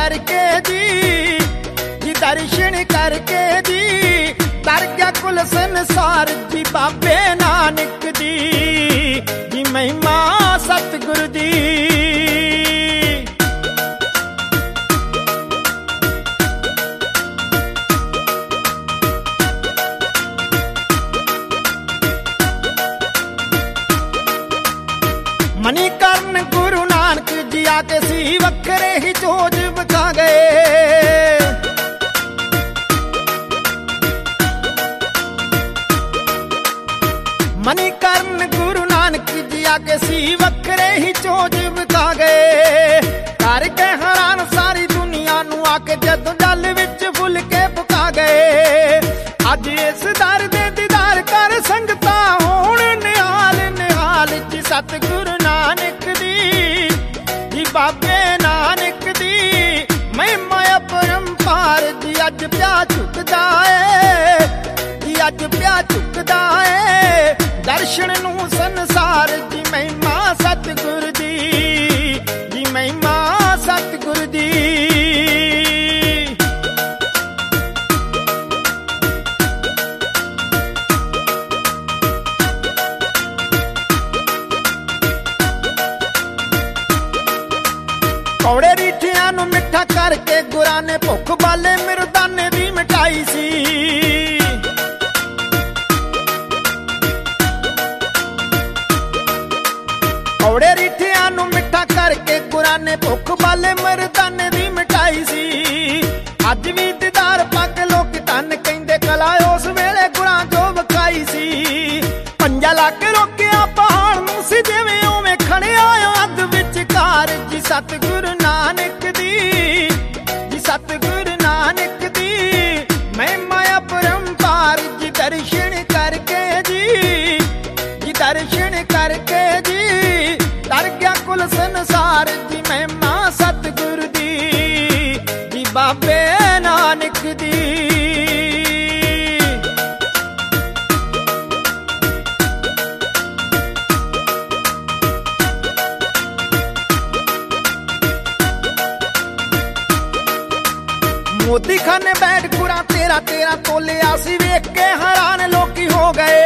करके जी दर्शन करके जी तर गया कुल संसार जी बाबे नानक दी महिमा सतगुरु दी। मणिकर्ण गुरु नानक जी आके सी वखरे ही जोज बचा गए। मणिकर्ण गुरु नानक जी आके सी वखरे ही जोज बचा गए। करके हैरान सारी दुनिया नू आके जदों जल विच फुल के पका गए। अज इस दर दे दीदार कर संगतां होण निहाल निहाल जी सतगुरु नानक दी बाबे नानक दी महिमा अपरंपार जी अज प्या झुकदा है जी अज प्या झुकदा है दर्शन नू संसार जी महिमा सतगुरु दी महिमा सतगुरु दी। कौड़े रीठियां नू मिठा करके गुरां ने भुख बाले मिर्दाने दी मिठाई सी। कौड़े रीठियां नू मिठा करके गुरां ने भुख बाले मिर्दाने दी मिठाई सी। अज भी दीदार पग लोग धन कहंदे कला उस वेले गुरां जो विखाई सी। पंजा लाके रोकिया पहाड़ नू सी जिवें उवें खड़िया अग विचकार जी सतगुरु नानक दी सतगुरु नानक दी महिमा अपरंपार जी दर्शन करके जी दर्शन करके जी तर गया कुल संसार जी महिमा सतगुरु दी बाबे नानक दी। मोदी खाने बैठ गुरा तेरा तेरा तोलिया सी वेख के हैरान लोकी हो गए।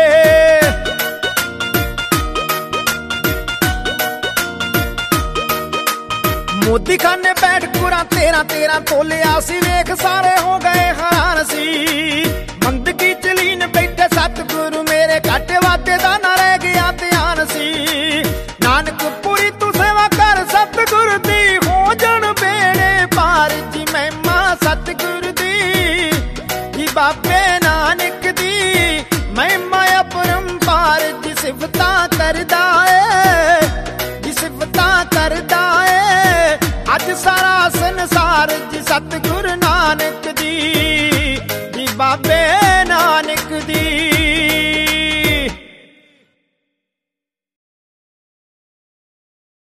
मोदी खाने बैठ गुरा तेरा तेरा तोलिया सी वेख सारे हो गए हैरान सी। बंदगी चलीन बैठे सतगुरु मेरे घट वादे दा ना रह गया ध्यान सी। नानक पूरी तू सेवा कर सतगुरु दी हो जन बेड़े पार जी महिमा सतगुरु दी बाबे नानक दी महिमा अपरंपार जी सिफता करदा है जी सिफता करदा है अज सारा संसार जी सतगुरु नानक दी बाबे नानक दी।